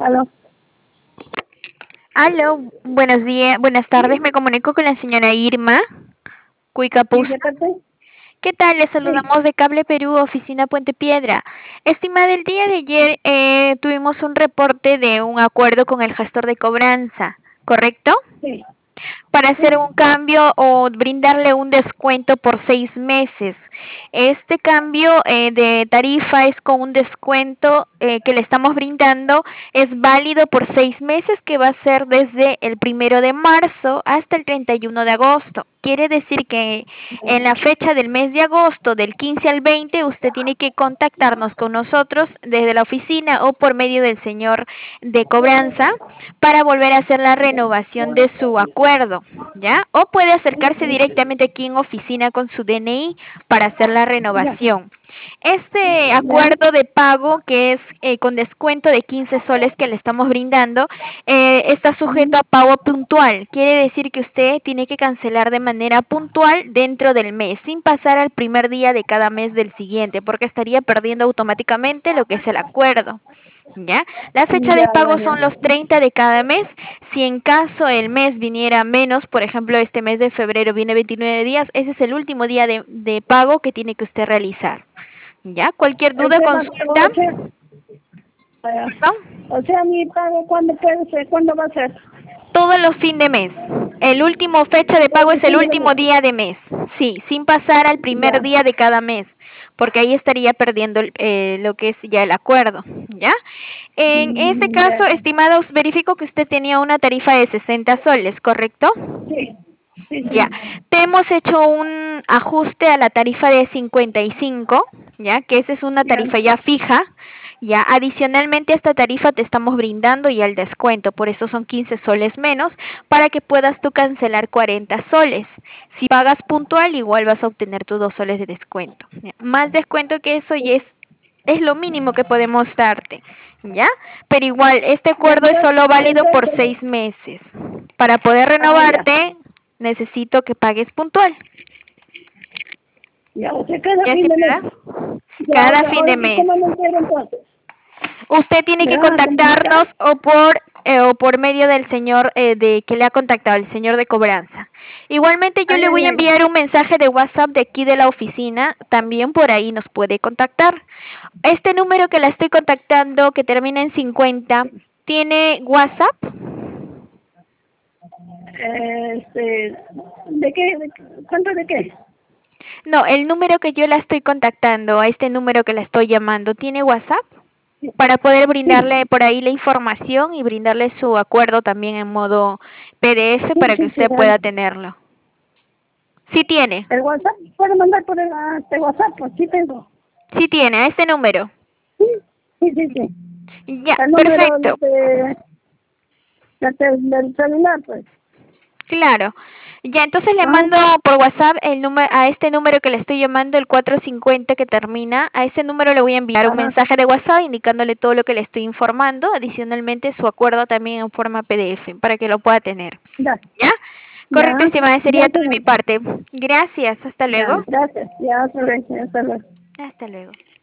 Aló. Aló, buenos días, buenas tardes, me comunico con la señora Irma ¿Sí, Cuicapusta. de parte? ¿Qué tal? Le Sí, saludamos de Cable Perú, oficina Puente Piedra. Estimada, el día de ayer tuvimos un reporte de un acuerdo con el gestor de cobranza, ¿correcto? sí, Para hacer sí. un cambio o brindarle un descuento por 6 meses. Este cambio de tarifa es con un descuento que le estamos brindando, es válido por 6 meses, que va a ser desde el 1 de marzo hasta el 31 de agosto. Quiere decir que en la fecha del mes de agosto, del 15 al 20, usted tiene que contactarnos con nosotros desde la oficina o por medio del señor de cobranza para volver a hacer la renovación de su acuerdo, ¿ya? O puede acercarse directamente aquí en oficina con su DNI para hacer la Ya, renovación. Este ya, acuerdo de pago, que es con descuento de 15 soles que le estamos brindando, está sujeto a pago puntual. Quiere decir que usted tiene que cancelar de manera puntual dentro del mes, sin pasar al primer día de cada mes del siguiente, porque estaría perdiendo automáticamente lo que es el acuerdo. ¿Ya? La fecha de ya, pago ya, son ya. los 30 de cada mes. Si en caso el mes viniera menos, por ejemplo, este mes de febrero viene 29 días, ese es el último día de pago que tiene que usted realizar. ¿Ya? Cualquier duda, Ese va, consulta, eh, perdón, o sea, mi pago, ¿cuándo puede ser? ¿Cuándo va a ser? todos los fin de mes. El último fecha de pago Desde es el fin de mes. último día de mes. Sí, sin pasar al primer Ya, día de cada mes, porque ahí estaría perdiendo lo que es ya el acuerdo. ¿Ya? En este caso, ya, estimados, verifico que usted tenía una tarifa de 60 soles, ¿correcto? sí, sí, Ya, sí, te hemos hecho un ajuste a la tarifa de 55, ya que esa es una ya, tarifa ya fija. Ya, adicionalmente a esta tarifa te estamos brindando ya el descuento, por eso son 15 soles menos, para que puedas tú cancelar 40 soles. Si pagas puntual, igual vas a obtener tus 2 soles de descuento. Ya, más descuento que eso ya es lo mínimo que podemos darte, ¿ya? Pero igual, este ya, acuerdo es solo válido por entonces, 6 meses. Para poder ya, renovarte, necesito que pagues puntual. ya, o sea, cada ¿Ya, fin de mes. estimada? Ya, Cada fin ahora, de ¿cómo mes. me entero entonces? Usted tiene ¿Me que van a comunicar? contactarnos o por medio del señor de que le ha contactado, el señor de cobranza. Igualmente yo Ay, le ay, voy a ay. enviar un mensaje de WhatsApp de aquí de la oficina, también por ahí nos puede contactar. Este número que la estoy contactando, que termina en 50, ¿tiene WhatsApp? ¿De qué? ¿Cuánto de qué? No, el número que yo la estoy contactando, a este número que la estoy llamando, ¿tiene WhatsApp? Para poder Sí, brindarle por ahí la información y brindarle su acuerdo también en modo PDF sí, para que sí, sí. usted pueda tenerlo. Sí tiene, El WhatsApp, ¿puedo mandar por este WhatsApp? Pues sí tengo. sí tiene, a este número. Sí, sí, sí, sí. Ya, El número perfecto. del celular, pues. Claro. Ya, entonces le Ah, mando por WhatsApp el número, a este número que le estoy llamando, el 450 que termina. A ese número le voy a enviar un ajá, mensaje de WhatsApp indicándole todo lo que le estoy informando. Adicionalmente, su acuerdo también en forma PDF para que lo pueda tener. ya, ¿Ya? ya, Correcto, estimada, ya, sería todo de mi señorita. parte. Gracias, hasta Ya, luego. gracias. Ya, hasta luego. Hasta luego.